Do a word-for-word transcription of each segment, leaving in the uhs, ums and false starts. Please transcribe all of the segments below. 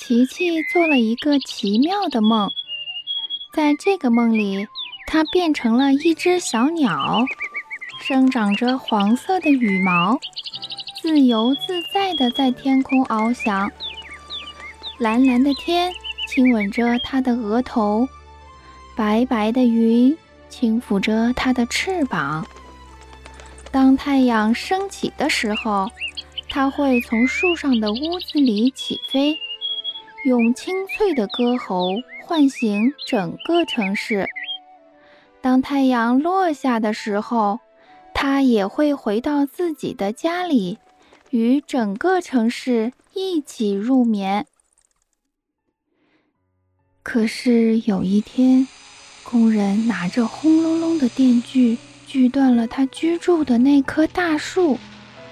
琪琪做了一个奇妙的梦，在这个梦里，她变成了一只小鸟，生长着黄色的羽毛，自由自在地在天空翱翔。蓝蓝的天亲吻着它的额头，白白的云轻抚着它的翅膀。当太阳升起的时候，它会从树上的屋子里起飞，用清脆的歌喉唤醒整个城市。当太阳落下的时候，它也会回到自己的家里，与整个城市一起入眠。可是有一天，工人拿着轰隆隆的电锯锯断了他居住的那棵大树。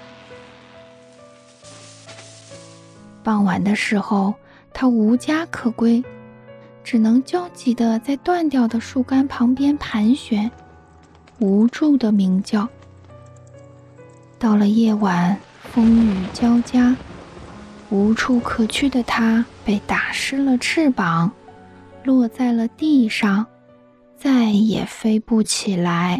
傍晚的时候，他无家可归，只能焦急地在断掉的树干旁边盘旋，无助地鸣叫。到了夜晚，风雨交加，无处可去的他被打湿了翅膀，落在了地上，再也飞不起来。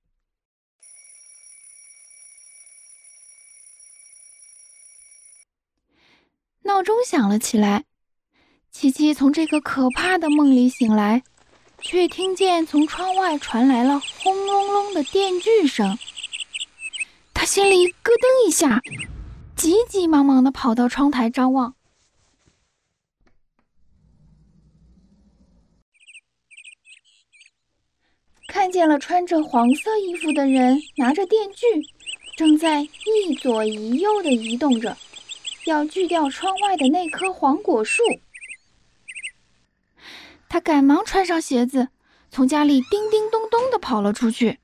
闹钟响了起来，琪琪从这个可怕的梦里醒来，却听见从窗外传来了轰隆隆的电锯声。他心里咯噔一下，急急忙忙地跑到窗台张望。看见了穿着黄色衣服的人拿着电锯，正在一左一右地移动着，要锯掉窗外的那棵黄果树。他赶忙穿上鞋子，从家里叮叮咚咚地跑了出去。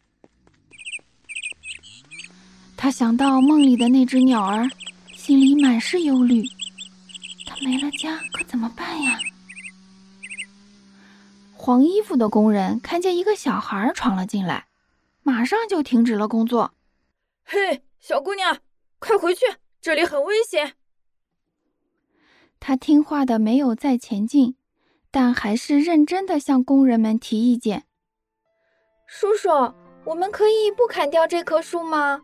他想到梦里的那只鸟儿，心里满是忧虑。他没了家，可怎么办呀？黄衣服的工人看见一个小孩闯了进来，马上就停止了工作。 嘿，小姑娘，快回去，这里很危险。 他听话的没有再前进，但还是认真地向工人们提意见。叔叔，我们可以不砍掉这棵树吗？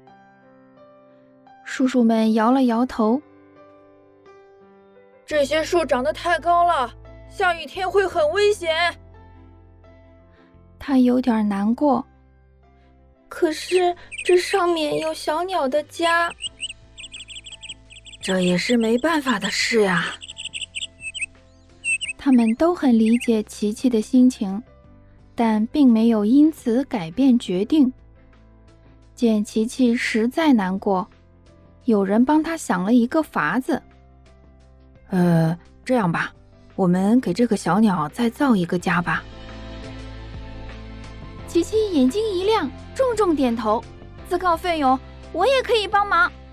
叔叔们摇了摇头。 这些树长得太高了，下雨天会很危险。 他有点难过。可是这上面有小鸟的家。 这也是没办法的事啊。 他们都很理解琪琪的心情，但并没有因此改变决定。见琪琪实在难过，有人帮他想了一个法子。 呃，这样吧，我们给这个小鸟再造一个家吧。 琪琪眼睛一亮，重重点头，自告奋勇，我也可以帮忙。